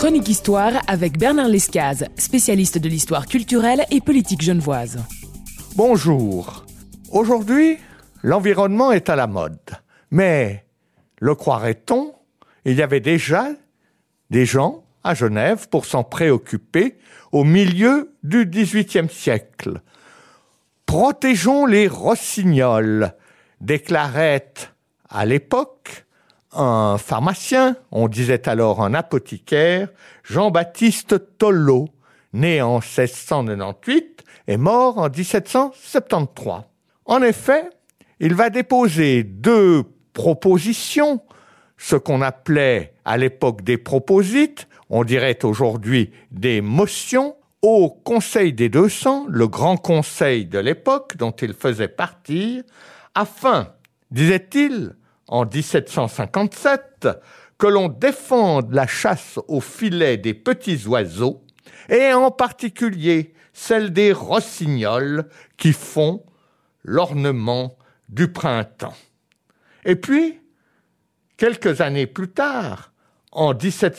Chronique Histoire avec Bernard Lescaz, spécialiste de l'histoire culturelle et politique genevoise. Bonjour. Aujourd'hui, l'environnement est à la mode. Mais, le croirait-on, il y avait déjà des gens à Genève pour s'en préoccuper au milieu du XVIIIe siècle. Protégeons les rossignols, déclarait à l'époque un pharmacien, on disait alors un apothicaire, Jean-Baptiste Tolleau, né en 1698 et mort en 1773. En effet, il va déposer 2 propositions, ce qu'on appelait à l'époque des proposites, on dirait aujourd'hui des motions, au Conseil des 200, le grand conseil de l'époque dont il faisait partie, afin, disait-il, en 1757, que l'on défende la chasse au filet des petits oiseaux, et en particulier celle des rossignols qui font l'ornement du printemps. Et puis, quelques années plus tard, en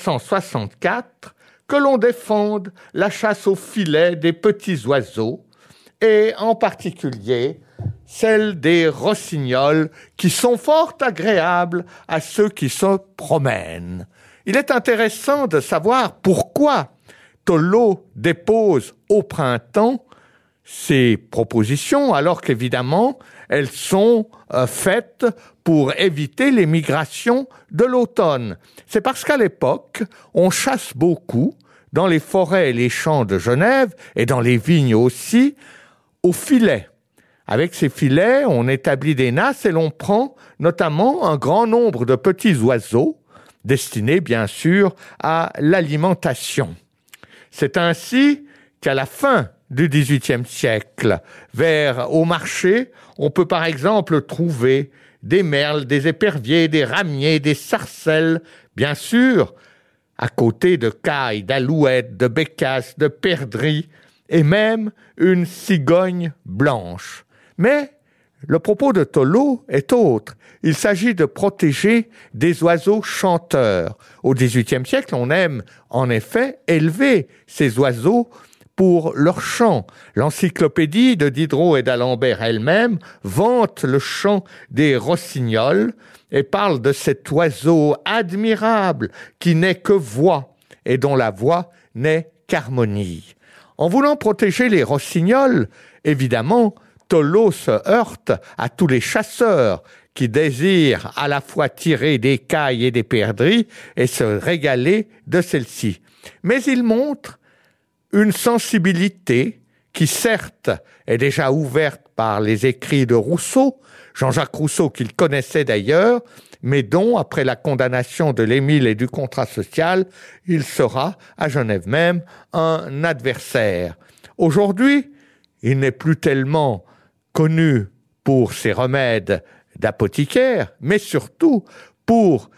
1764, que l'on défende la chasse au filet des petits oiseaux, et en particulier celle des rossignols qui sont fort agréables à ceux qui se promènent. Il est intéressant de savoir pourquoi Tolleau dépose au printemps ces propositions, alors qu'évidemment, elles sont faites pour éviter les migrations de l'automne. C'est parce qu'à l'époque, on chasse beaucoup, dans les forêts et les champs de Genève, et dans les vignes aussi, au filet. Avec ces filets, on établit des nasses et l'on prend notamment un grand nombre de petits oiseaux, destinés bien sûr à l'alimentation. C'est ainsi qu'à la fin du XVIIIe siècle, au marché, on peut par exemple trouver des merles, des éperviers, des ramiers, des sarcelles, bien sûr, à côté de cailles, d'alouettes, de bécasses, de perdrix, et même une cigogne blanche. Mais le propos de Tolleau est autre. Il s'agit de protéger des oiseaux chanteurs. Au XVIIIe siècle, on aime en effet élever ces oiseaux pour leur chant. L'encyclopédie de Diderot et d'Alembert elle-même vante le chant des rossignols et parle de cet oiseau admirable qui n'est que voix et dont la voix n'est qu'harmonie. En voulant protéger les rossignols, évidemment, Tolleau se heurte à tous les chasseurs qui désirent à la fois tirer des cailles et des perdrix et se régaler de celles-ci. Mais il montre une sensibilité qui, certes, est déjà ouverte par les écrits de Rousseau, Jean-Jacques Rousseau qu'il connaissait d'ailleurs, mais dont, après la condamnation de l'Émile et du contrat social, il sera, à Genève même, un adversaire. Aujourd'hui, il n'est plus tellement connu pour ses remèdes d'apothicaire, mais surtout pour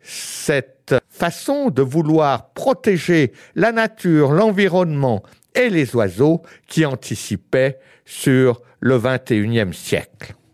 cette façon de vouloir protéger la nature, l'environnement et les oiseaux qui anticipaient sur le XXIe siècle.